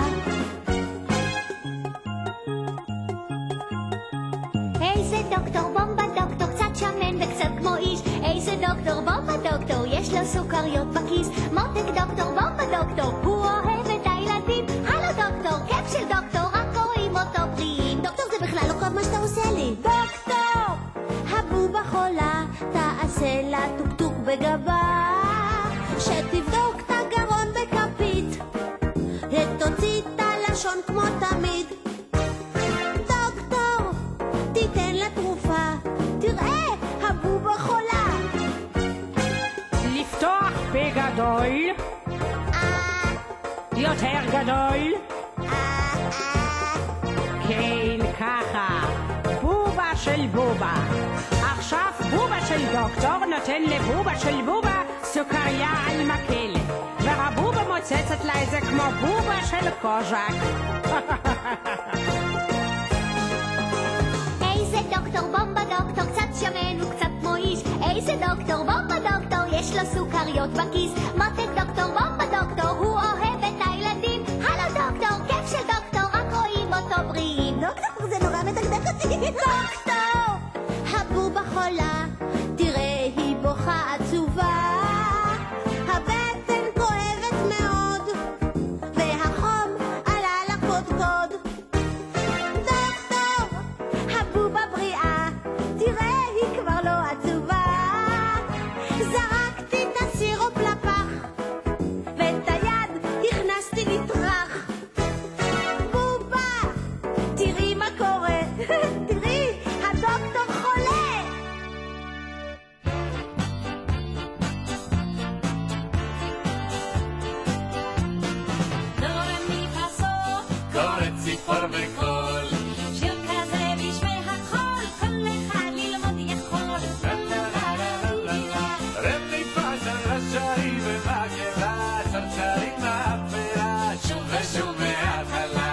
[SPEAKER 10] איזה דוקטור בומבה דוקטור, קצת שמן וקצת כמו איש. איזה דוקטור בומבה דוקטור, יש לו סוכריות בכיס. מותק דוקטור בומבה דוקטור, הוא אוהב את הילדים. הלו דוקטור, כיף של דוקטור, רק רואים אותו בריאים. דוקטור זה בכלל לא כל מה שאתה עושה לי. דוקטור, הבובה חולה, תעשה לה טוק-טוק בגבה, שתבדוק את הגרון בכפית, ותוציא את הלשון כמו תמיד. דוקטור, תיתן לה תרופה, תראה, הבובה חולה.
[SPEAKER 14] לפתוח בגדול, יותר גדול, כן ככה, בובה של בובה. עכשיו בובה של דוקטור נותן לבובה של בובה סוכריה על מקל, והבובה מוצצת לה את זה כמו בובה של קוז'ק.
[SPEAKER 10] איזה דוקטור בומבה דוקטור, קצת שמן וקצת כמו איש. איזה דוקטור בומבה דוקטור, יש לו סוכריות בכיס. מותק דוקטור בומבה דוקטור, הוא אוהב את הילדים. הלו דוקטור, כיף של דוקטור, רק רואים אותו בריאים. דוקטור, זה נורא מדקדק אותי. דוקטור, הבובה חולה, תראה היא בוכה עצובה, הבטן כואבת מאוד, והחום עלה לקודקוד. דוקטור, הבובה בריאה, תראה היא כבר לא עצובה, זרקתי את הסירופ לפח, ואת היד הכנסתי לטרח. בובה, תראי מה קורה, תראי, הדוקטור חולה.
[SPEAKER 12] קורא ציפור בקול,
[SPEAKER 10] שיר כזה בשמי החול, כל אחד ללמוד יכול.
[SPEAKER 12] רבי פזל רשעי ומקהלה, צרצרים מהפרה, שוב ושוב מההתחלה.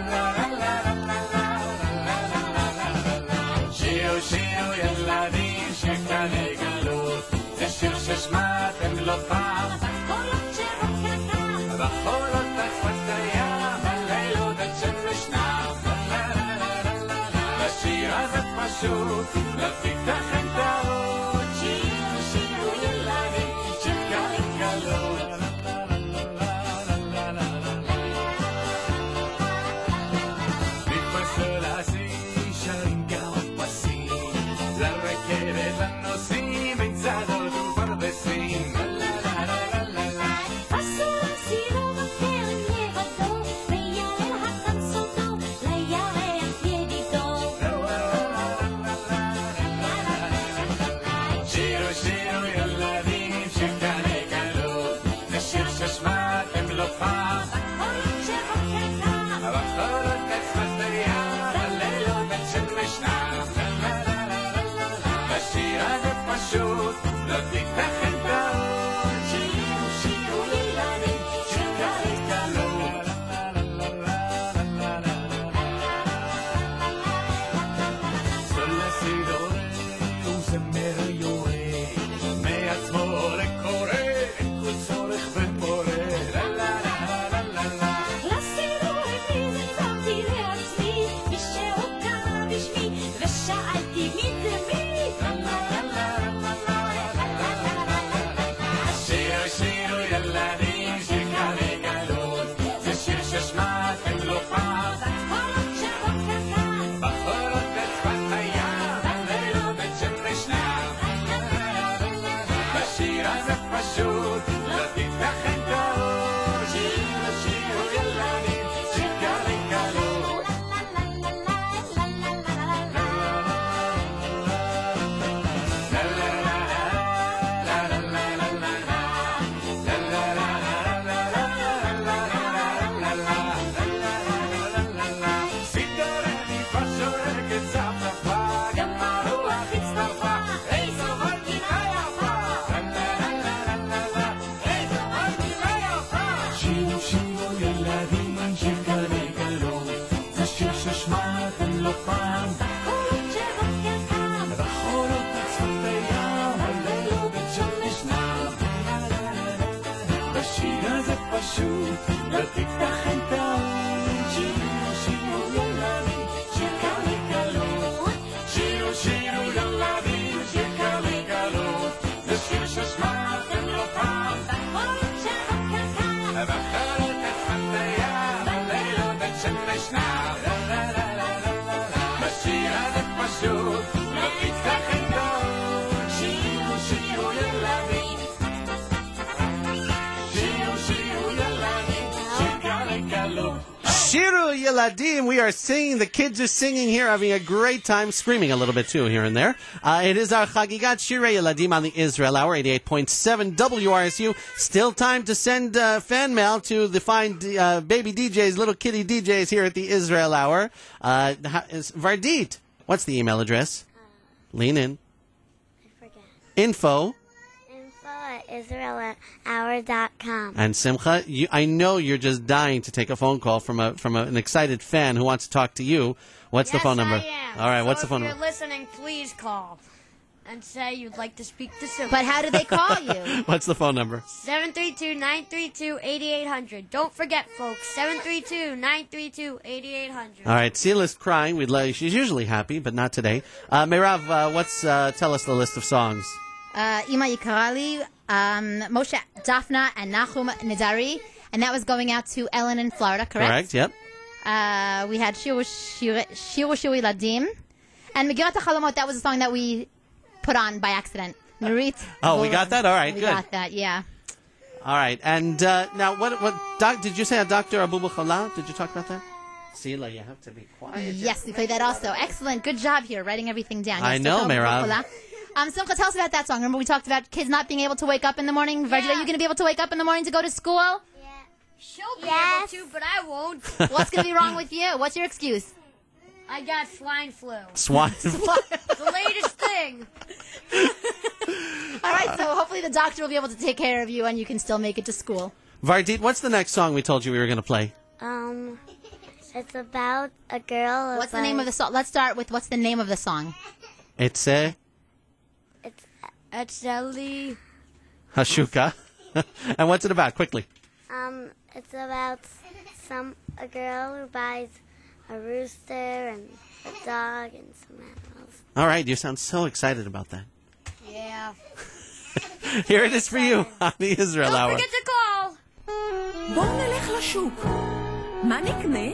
[SPEAKER 12] שירו שירו ילדים שכאן יגלו, זה שיר ששמעתם לא פעם,
[SPEAKER 10] בחולות שרוקתה,
[SPEAKER 12] בחולות תחת הים, הלילות עד שמשנם. השיר הזה פשוט להפיק לכם את הראש, שירו שירו ילדים שכאן יגלו. מתפשל השיא שרים גם הפסים, לרכבת הנוסעים בין צדות ופרדסים.
[SPEAKER 10] אסור סירו בקרן לבדו, ויעל החמסותו לירח ידידו.
[SPEAKER 12] שירו שירו ילדים שכאן יגלו, זה שיר ששמעתם לא פעם,
[SPEAKER 10] בחולות שרוקתה,
[SPEAKER 12] בחולות תחת הים, הלילות עד שמשנם. השיר הזה פשוט להפיק לכם את הראש, שירו שירו ילדים שכאן יגלו. סול לסידורי וזמר יורה, מעצמו לקורא, אין כל צורך במורה. פשוט, לא תיתכן טעות. שירו שירו ילדים, שיר קל וקלות. שירו שירו ילדים, שיר קל וקלות. זה שיר ששמעתם לא פעם, בחולות של הקרקע, בחולות החניה, בלילות בין שמש נע. בשיר הזה פשוט, לא תיתכן טעות. שירו שירו ילדים, שירו שירו ילדים, שיר קל וקלות.
[SPEAKER 4] Shiru Yeladim, we are singing. The kids are singing here, having a great time, screaming a little bit too here and there. It is our Chagigat Shirei Yeladim on the Israel Hour, 88.7 WRSU. Still time to send fan mail to the fine baby DJs, little kitty DJs here at the Israel Hour. Vardit, what's the email address? Lean in.
[SPEAKER 2] I forget.
[SPEAKER 4] Info.
[SPEAKER 2] Israelhour.com.
[SPEAKER 4] And Simcha, I know you're just dying to take a phone call from an excited fan who wants to talk to you. What's the phone number?
[SPEAKER 1] Yes, I am.
[SPEAKER 4] All right,
[SPEAKER 1] So
[SPEAKER 4] what's the phone
[SPEAKER 1] if
[SPEAKER 4] number?
[SPEAKER 1] you're listening, please call and say you'd like to speak to Simcha.
[SPEAKER 5] But how do they call you?
[SPEAKER 4] What's the phone number?
[SPEAKER 1] 732-932-8800. Don't forget, folks, 732-932-8800.
[SPEAKER 4] All right, Sela's crying. She's usually happy, but not today. Meirav, tell us the list of songs.
[SPEAKER 5] Ima Yikarali, Moshe, Daphna, and Nahum Nidari. And that was going out to Ellen in Florida, correct?
[SPEAKER 4] Correct, yep.
[SPEAKER 5] We had Shiru Shiru Ladim. And Megirat HaChalomot, that was a song that we put on by accident. Nurit.
[SPEAKER 4] Oh, we got that? All right,
[SPEAKER 5] we
[SPEAKER 4] good.
[SPEAKER 5] got that, yeah.
[SPEAKER 4] All right, and now, did you say a Dr. Abu Bakhala? Did you talk about that? Sela, you have to be quiet.
[SPEAKER 5] Yes, we played that also. Excellent. Good job here, writing everything down.
[SPEAKER 4] I
[SPEAKER 5] Yes,
[SPEAKER 4] know,
[SPEAKER 5] Dr.
[SPEAKER 4] Meirav.
[SPEAKER 5] Bakula. Simcha, tell us about that song. Remember we talked about kids not being able to wake up in the morning? Virgil, are you going to be able to wake up in the morning to go to school?
[SPEAKER 1] She'll be able to, but I won't.
[SPEAKER 5] What's going to be wrong with you? What's your excuse?
[SPEAKER 1] I got swine flu.
[SPEAKER 4] Swine.
[SPEAKER 1] The latest thing.
[SPEAKER 5] All right, so hopefully the doctor will be able to take care of you and you can still make it to school.
[SPEAKER 4] Vardit, what's the next song we told you we were going to play?
[SPEAKER 2] It's about a girl.
[SPEAKER 5] What's the name of the song? Let's start with what's the name of the song?
[SPEAKER 4] It's
[SPEAKER 1] Etzeli
[SPEAKER 4] Hashuka. And what's it about? Quickly.
[SPEAKER 2] It's about a girl who buys a rooster and a dog and some animals.
[SPEAKER 4] All right, you sound so excited about that.
[SPEAKER 1] Yeah.
[SPEAKER 4] Here it is for you on the Israel Hour.
[SPEAKER 1] Don't forget to call.
[SPEAKER 11] בואו נלך לשוק. מה נקנה?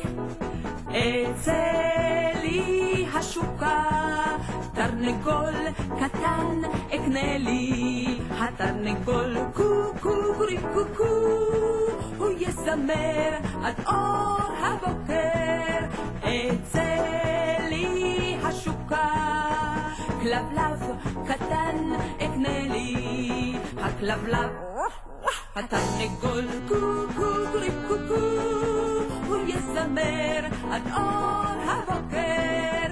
[SPEAKER 11] אצלי השוקה, תרנגול קטן אקנה לי. התרנגול קוקורי קוקו, הוא יזמר עד אור הבוקר. אצלי השוקה, כלבלב קטן אקנה לי. הכלבלב התרנגול קוקורי קוקו, הוא יזמר עד אור הבוקר.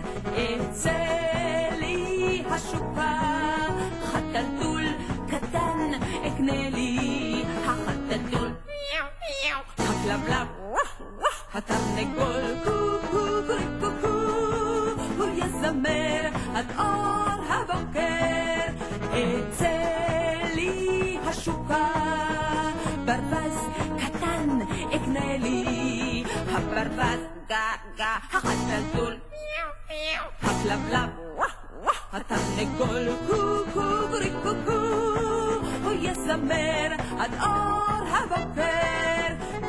[SPEAKER 11] אצלי השוקה, חתלתול קטן אקנה לי. החתלתול הכלבלב התרנגול קוקורי קוקו, הוא יזמר עד אור הבוקר. אצלי השוקה, ברווז קטן אקנה לי. הברווז גגה, החתלתול הכלבלב התרנגול קוקורי קוקו, הוא יזמר עד אור הבוקר.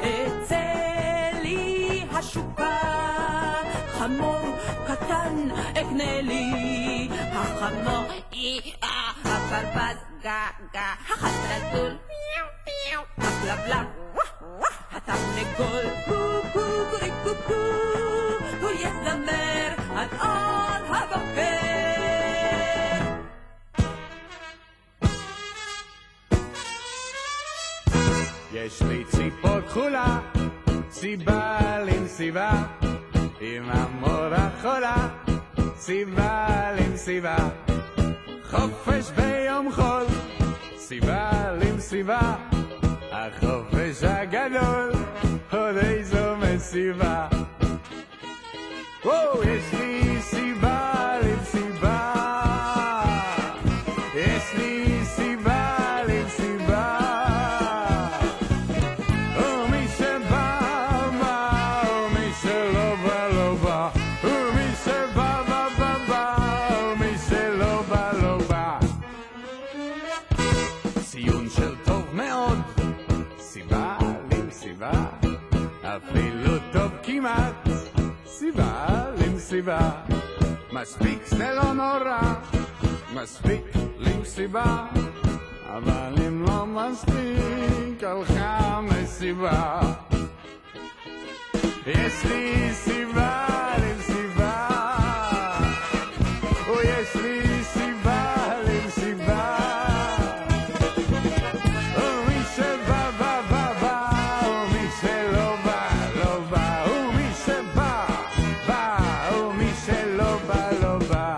[SPEAKER 11] אצלי השוקה, חמור קטן אקנה לי. החמור הברווז גגה, החתלתול הכלבלב התרנגול קוקורי קוקו, הוא יזמר עד אור הבוקר.
[SPEAKER 9] יש לי ציפור כחולה, סיבל עם סיבה, עם המורה חולה, סיבל עם סיבה. חופש ביום חול, סיבל עם סיבה, החופש הגדול, עוד איזו מסיבה. וואו, יש לי סיבה עם סיבה, יש לי סיבה עם סיבה. סיבה, אפילו טוב כמעט, סיבה למסיבה. מספיק זה לא נורא, מספיק למסיבה, אבל אם לא מספיק הלכה מסיבה. יש לי סיבה למסיבה, או יש לי סיבה למסיבה, ומי שבא בא בא בא, ומי שלא בא לא בא, ומי שבא בא, ומי שלא בא לא בא.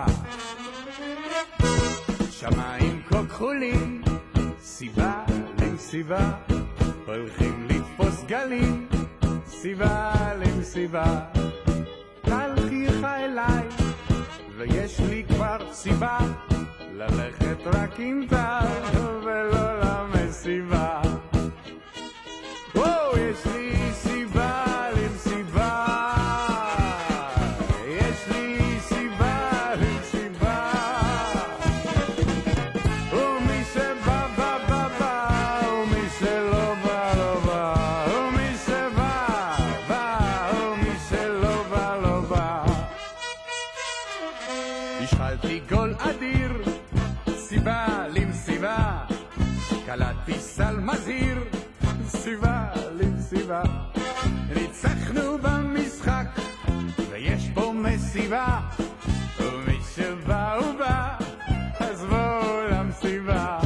[SPEAKER 9] שמיים כה כחולים, סיבה למסיבה, הולכים לתפוס גלים, סיבה למסיבה. תלכי אליי ויש לי כבר סיבה ללכת רק עם טל ולא למסיבה. יש לי סיבה למסיבה, יש לי סיבה למסיבה, ומי שבא בא בא בא, ומי שלא בא לא בא, ומי שבא בא, ומי שלא בא לא בא. השחלתי גול אדיר, סיבה למסיבה, קלעתי סל מזהיר, סיבה למסיבה. ניצחנו במשחק ויש פה מסיבה, ומי שבא הוא בא, אז בואו למסיבה.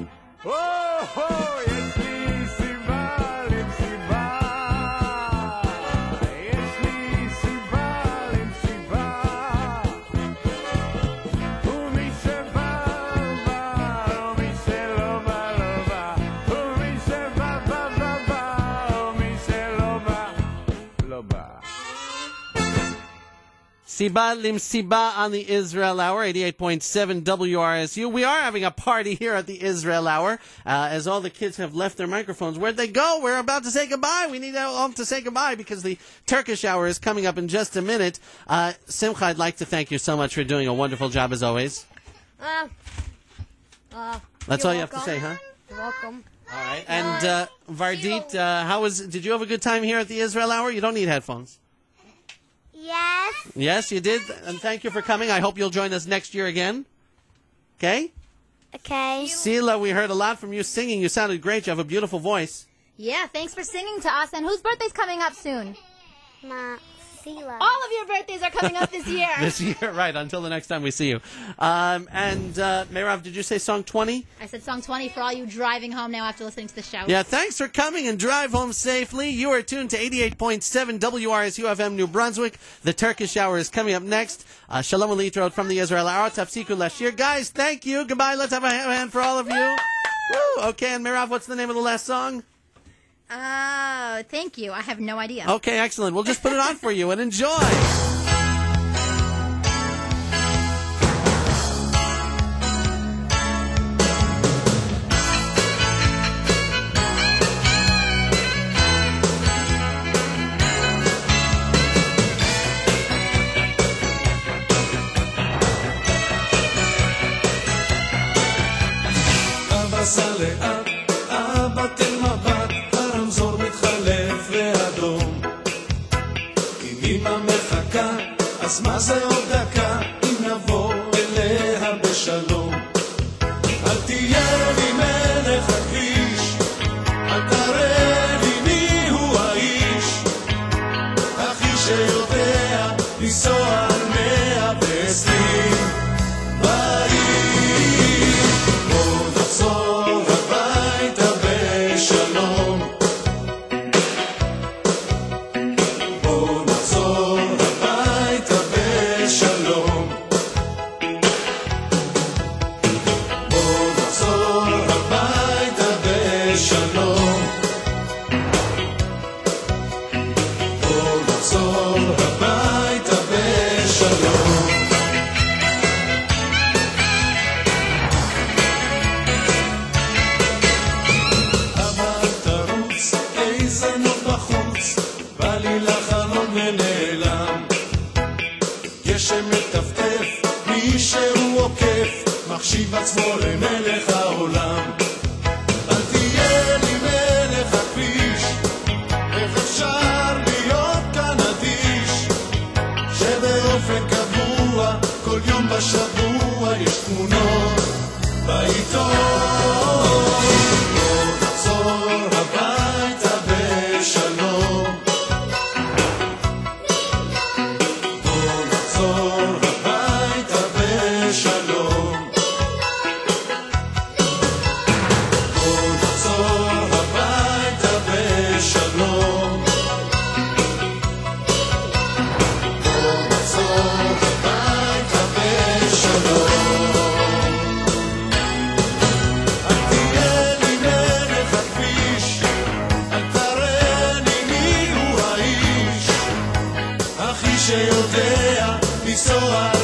[SPEAKER 9] יש לי סיבה למסיבה, יש לי סיבה למסיבה, ומי שבא בא, ומי שלא בא לא בא, ומי שבא בא בא בא, ומי שלא בא לא בא.
[SPEAKER 4] Siba Lim Siba on the Israel Hour, 88.7 WRSU. We are having a party here at the Israel Hour, as all the kids have left their microphones. Where'd they go? We're about to say goodbye. We need all to say goodbye because the Turkish Hour is coming up in just a minute. Simcha, I'd like to thank you so much for doing a wonderful job as always. That's all you have to say, huh?
[SPEAKER 1] You're welcome.
[SPEAKER 4] All right. And Vardit, did you have a good time here at the Israel Hour? You don't need headphones.
[SPEAKER 2] Yes.
[SPEAKER 4] Yes, you did. And thank you for coming. I hope you'll join us next year again. Okay?
[SPEAKER 2] Okay.
[SPEAKER 4] Sila, we heard a lot from you singing. You sounded great. You have a beautiful voice.
[SPEAKER 5] Yeah, thanks for singing to us. And whose birthday's coming up soon?
[SPEAKER 2] Sila.
[SPEAKER 5] All of your birthdays are coming up this year.
[SPEAKER 4] This year, right, until the next time we see you. Meirav, did you say song 20?
[SPEAKER 5] I said song 20 for all you driving home now after listening to the show.
[SPEAKER 4] Yeah, thanks for coming and drive home safely. You are tuned to 88.7 WRSU FM New Brunswick. The Turkish Hour is coming up next. Shalom Alitrot from the Israel Hour. Tafsiku Lashir. Guys, thank you. Goodbye. Let's have a hand for all of you. Woo! Okay, and Meirav, what's the name of the last song?
[SPEAKER 5] Thank you. I have no idea.
[SPEAKER 4] Okay, excellent. We'll just put it on for you and enjoy.
[SPEAKER 12] אבא סע לאט, אבא תן מבט, הרמזור מתחלף לאדום. אם אמא מחכה, אז מה זה עוד דקה, אם נבוא אליה בשלום. אל תהיה לי מלך הכביש, אל תראה לי מי הוא האיש, אחי שיודע לנסוע על 120 בעיר. בוא נחזור הביתה בשלום, בוא נחזור הביתה בשלום, בוא נחזור הביתה בשלום, בוא נחזור הביתה בשלום. אבל תרוץ, איזה נוף בחוץ, בא לי לחלום ונעלם. גשם מטפטף, מישהו עוקף, מחשיב עצמו למלך העולם. אל תהיה לי מלך הכביש, תמונות בעיתון. בוא נחזור הביתה בשלום. בוא נחזור הביתה בשלום. בוא נחזור הביתה בשלום. בוא נחזור הביתה בשלום. אל תהיה לי מלך הכביש, אל תראה לי מי הוא האיש, אחי שיודע לנסוע